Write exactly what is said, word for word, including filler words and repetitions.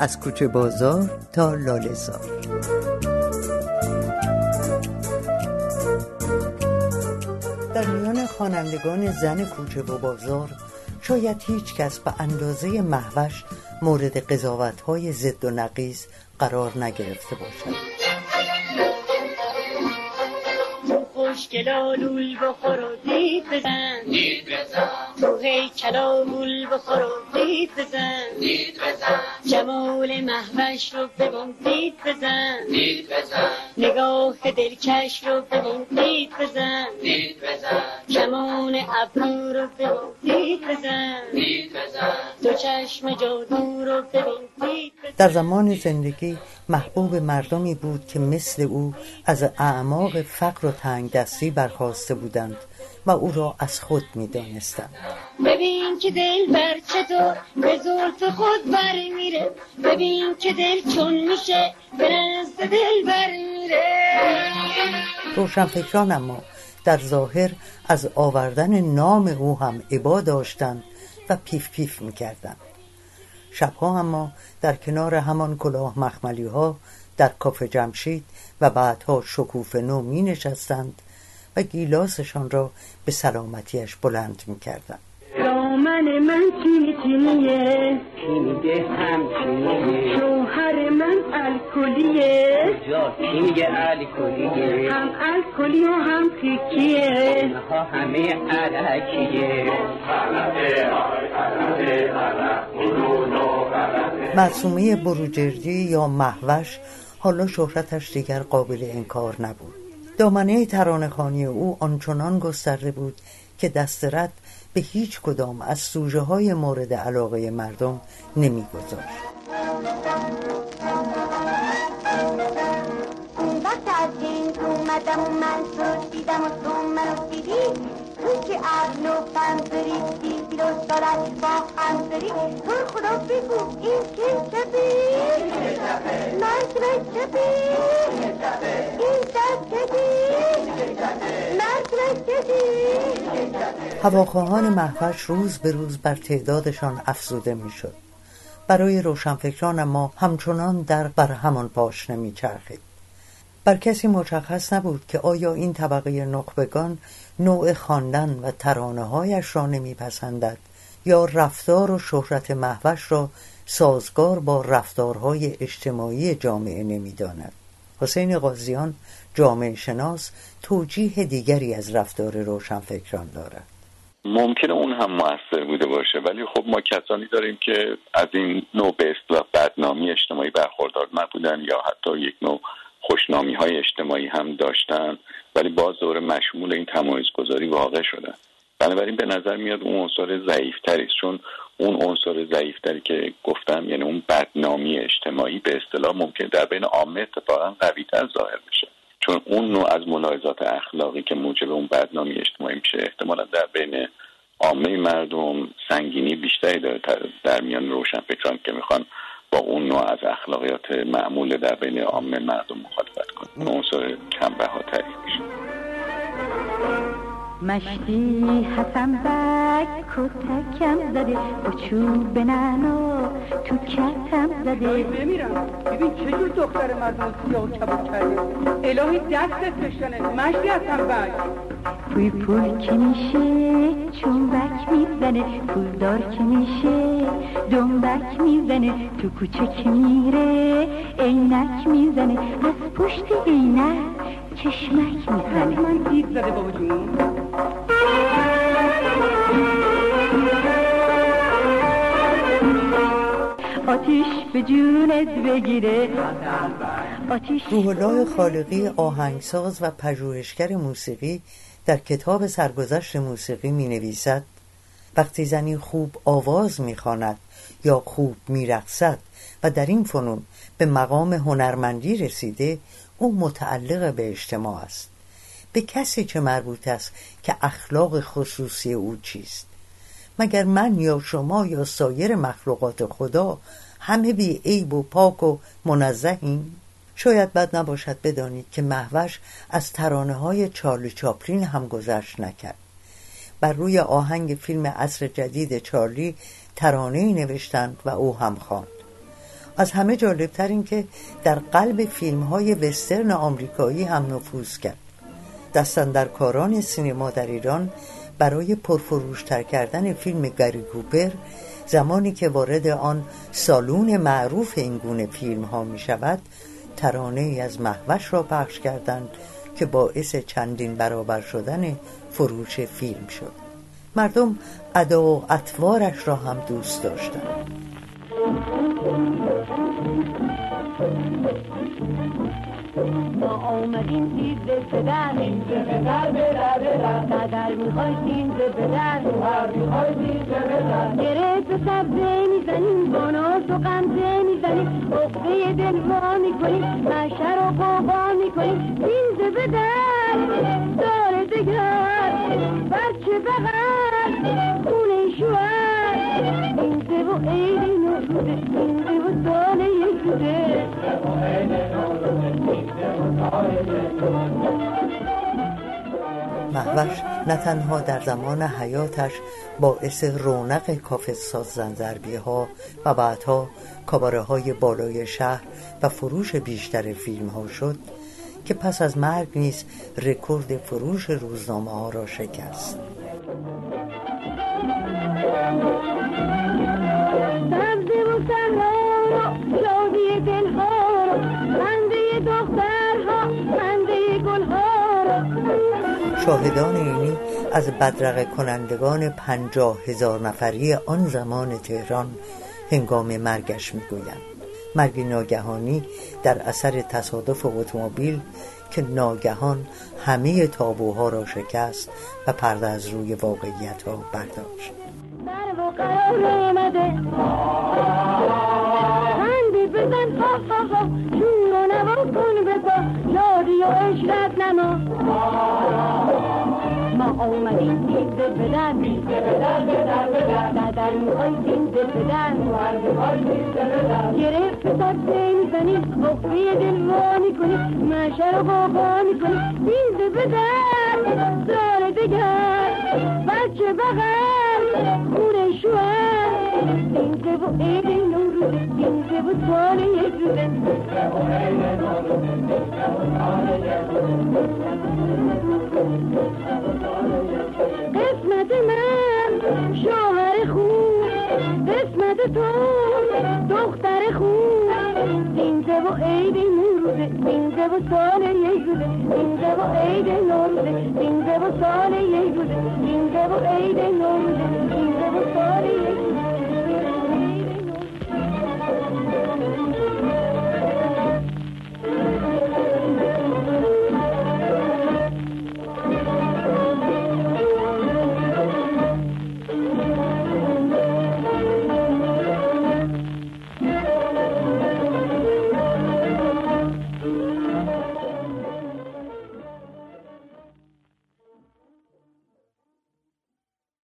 از کوچه بازار تا لاله‌زار. در میان خوانندگان زن کوچه و بازار شاید هیچ کس به اندازه مهوش مورد قضاوت‌های ضد و نقیض قرار نگرفته باشد. خوشگلا لول بخور و دید بزن دید بزن تو هیکلا گل بخور و دید بزن دید بزن جمال مهوش رو ببین دید بزن دید بزن نگاه دلکش رو ببین دید بزن دید بزن کمان ابرو رو ببین دید بزن دید بزن دو چشم جادو رو ببین دید بزن. در زمان زندگی محبوب مردمی بود که مثل او از اعماق فقر و تنگ دستی برخاسته بودند و او را از خود می دانستند. ببین که دل بر چطور به زلف خود بر میره، ببین که دل چون میشه به نزد دل بر میره. روشنفکران اما در ظاهر از آوردن نام او هم ابا داشتند و پیف پیف میکردند. شبها اما در کنار همان کلاه مخملی ها در کافه جمشید و بعدها شکوفه نو می نشستند و گیلاسشان را به سلامتیش بلند می کردند. دامن من چینی چینیه، چینیه هم چینیه، شوهر من الکلیه، جا کی میگه الکلیه، هم الکلی و هم خیکیه، اینها همه علکیه. معصومه بروجردی یا مهوش حالا شهرتش دیگر قابل انکار نبود. دامنه ترانه‌خوانی او آنچنان گسترده بود که دست رد به هیچ کدام از سوژه های مورد علاقه مردم نمی گذاشت. وقت از این اومدم و منصور دیدم و تو منو دیدی، تو که عقل و فنزری دیدی و دارد با همزری، تو خدا بگو این که چپی مرد و چپی این دست چپی مرد و چپی. هواخواهان مهوش روز به روز بر تعدادشان افزوده می شد. برای روشنفکران ما همچنان در بر همان پاشنه می چرخید. بر کسی مشخص نبود که آیا این طبقه نخبگان نوع خواندن و ترانه‌هایش را نمی‌پسندد یا رفتار و شهرت مهوش را سازگار با رفتارهای اجتماعی جامعه نمی‌داند. حسین قاضیان جامعه شناس توجیه دیگری از رفتار روشنفکران دارد. ممکنه اون هم مؤثر بوده باشه، ولی خب ما کسانی داریم که از این نوع به اصطلاح بدنامی اجتماعی برخوردار نبودن یا حتی یک نوع خوشنامی های اجتماعی هم داشتن، ولی باز دور مشمول این تمایزگذاری واقع شدن. بنابراین به نظر میاد اون عنصر ضعیف‌تری است، چون اون عنصر ضعیف‌تری که گفتم یعنی اون بدنامی اجتماعی به اصطلاح ممکن در بین عامه اتفاقا قوی‌تر ظاهر بشه، چون اون نوع از ملاحظات اخلاقی که موجب اون بدنامی اجتماعی میشه احتمالا در بین عامه مردم سنگینی بیشتری داره در میان روشنفکران که میخوان با اون نوع از اخلاقیات معمول در بین عامه مردم مخالفت کنه. اون عنصر کم بهاتری میشه. مشتی حسن بک کتکم زده با چوب نعنا تو کتم زده. بمیرم ببین چجور دختر مردم سیاه و کباب کرده. الهی دستت بشنه مشتی حسن بک. پول پول که میشه چوبک میزنه، پولدار که میشه دنبک میزنه، تو کوچه که میره عینک میزنه، از پشت عینک چشمک میزنه. من دیگ زده بابا جون. آتیش به جونت بگیره آتیش. روح الله خالقی آهنگساز و پژوهشگر موسیقی در کتاب سرگذشت موسیقی می نویسد وقتی زنی خوب آواز می خواند یا خوب می رقصد و در این فنون به مقام هنرمندی رسیده، او متعلق به اجتماع است. به کسی چه مربوط است که اخلاق خصوصی او چیست؟ مگر من یا شما یا سایر مخلوقات خدا همه بی عیب و پاک و منزهیم؟ شاید بد نباشد بدانید که مهوش از ترانه‌های چارلی چاپلین هم گذشت نکرد. بر روی آهنگ فیلم عصر جدید چارلی ترانه‌ای نوشتند و او هم خواند. از همه جالبتر این که در قلب فیلم‌های وسترن آمریکایی هم نفوذ کرد. دستاندرکاران سینما در ایران برای پرفروشتر کردن فیلم گری کوپر، زمانی که وارد آن سالون معروف این گونه فیلم ها می شود، ترانه ای از مهوش را پخش کردند که باعث چندین برابر شدن فروش فیلم شد. مردم ادا و اطوارش را هم دوست داشتند. ما آمدیم تیزه بدن تیزه بدن بدن بدن میخوای تیزه بدن میخوای تیزه بدن گره تو سبزه میزنیم باناس و غمزه میزنیم عقده دل وا میکنیم محشر و قوقا میکنیم تیزه بدن دار دگر بچه بغل خونه شوهر تیزه و عید نوروزه تیزه و سال یک روزه مهوش نه تنها در زمان حیاتش باعث رونق کافه ساز زنجربی ها و بعدها کاباره های بالای شهر و فروش بیشتر فیلم ها شد که پس از مرگ نیز رکورد فروش روزنامه ها را شکست. سبزه و سرها شادی دلها را خنده دخترها خنده گلها را. شاهدان اینی از بدرقه کنندگان پنجاه هزار نفری آن زمان تهران هنگام مرگش میگویند. مرگ ناگهانی در اثر تصادف اتومبیل که ناگهان همه تابوها را شکست و پرده از روی واقعیت ها برداشت. در و قرار آمده خندی بزن ها ها ها شور و نوا کن بزا یادی و عشقت نما ما آمدیم تیزه بدن تیزه بدن بدن بدن در میخوای تیزه بدن گرفت سبزه میزنیم عقبه دل وا میکنیم محشر و قوقا میکنیم تیزه بدن سال دگر بچه بغل خونه شوهر تیزه و عید نوروزه تیزه و سال یک روزه قسمت من شوهر خوب قسمت تو دختر خوب تیزه و عید نوروزه تیزه و سال یک روزه تیزه و عید نوروزه تیزه و سال یک روزه تیزه و عید نوروزه تیزه و سال